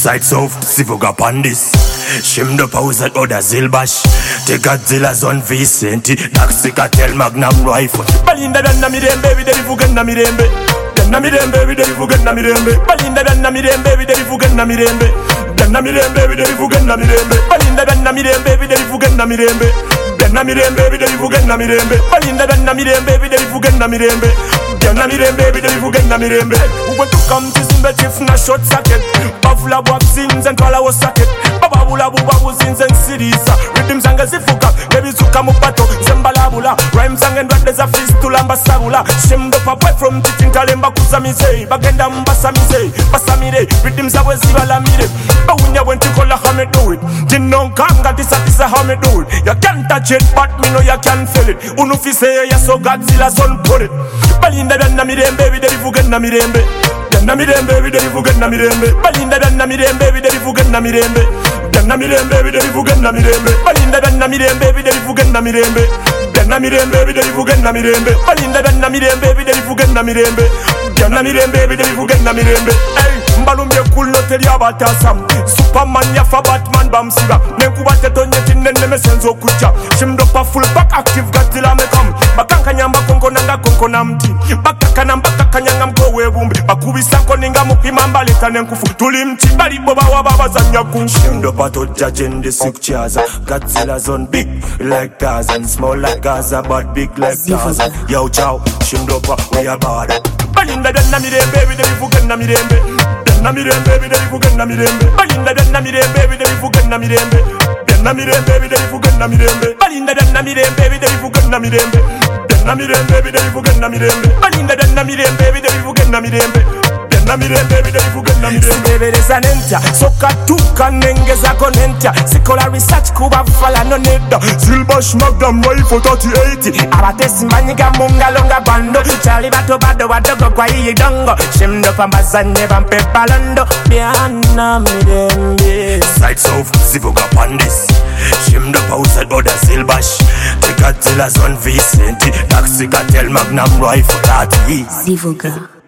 Sides of Sivuga Pandis. Shim the pause at Oda Zilbash. Take Godzilla Zon Vicenti. Daxika Tel Magnum Rifle. Balinda Dana Mirem baby, the Fugana Mirembe. Dana Mirem baby, the Fugana Mirembe. Balinda Dana Mirem baby, the Fugana Mirembe. Dana Mirem baby, the Fugana Mirembe. Balinda Dana Mirem baby, the Fugana Mirembe. Dana Mirem baby, the Fugana Mirembe. Balinda Dana Mirem baby, the Fugana Mirembe. Dana Mirem baby, the Fugana Mirembe. Who want to come to Simba Chief na short socket. Buffalo Boxings and Kala was socket. Bababula Bubabuzins and cities. Rhythm Zanga Zifuka, baby Zuka Mupato, Zembalabula, Rhyme Sang and Red a fist to Lambasabula. Shemdo Papa from Titin Kalemba Kusamize, Bagenda Mbasamize, Basamide, Rhythms I was Zivalamide. But when you went to call a how do it, didn't know Kanga, this is how me do it. You can't touch it, but me know you can feel it. Unufi say, yes, so Godzilla son put it. Balinda Dana Mirem, baby, the Fugana Mirembe. Dana Mirem, baby, the Fugana Mirembe. Balinda Dana Mirem, baby, the Fugana Mirembe. Dana Mirem, baby, the Fugana Mirembe. Balinda Dana Mirem, baby, the Fugana Mirembe. Dana Mirem, baby, the Fugana Mirembe. Balinda Dana Mirem, baby, the Fugana Mirembe. Dana Mirem, baby, the Fugana Mirembe. Hey, Mbalumbe cool no tell you about Sam. Superman ya fa Batman bamsiba. Nekubate tonye nene mesenzo kucha. Shimdopa full back active Godzilla me come. Bakanka nyamba konko nanga konko namti. Bakaka namba kakanyanga mkowe bumbi. Bakubisa koninga mukimamba leta nenkufu. Tulimchi bali boba wababa zanya kun. Shimdopa to judge in the sick chaza. Godzilla's on big like Tarzan. Small like Gaza but big like Tarzan. Yo chow, Shimdopa we are bad. Balinda Dana Mirem baby, the Fugana Mirembe. Dana Mirem baby, the Fugana Mirembe. Balinda Dana Mirem baby, the Fugana Mirembe. Dana Mirem baby, the Fugana Mirembe. Balinda Dana Mirem baby, the Fugana Mirembe. Dana Mirem baby, the Fugana Mirembe. Balinda Dana Mirem baby, the Fugana Mirembe. Dana Mirem baby, the Fugana Mirembe. Baby resanenta, soka tuka nengeza konenta. Sikola research kuba fala no neda. Silbash Magnum Rifle 3080. Abatesi manyiga munga longa bando. Charlie bato bado wadogo kwa iyi dongo. Shimdo pambazanye bampe balondo. Biana Mirembe. Sides of Sivuga Pandis. Shimdo pause at Oda Zilbash. Take Godzilla Zon Vicenti. Daxika Tel Magnum Rifle 30. Zivuga.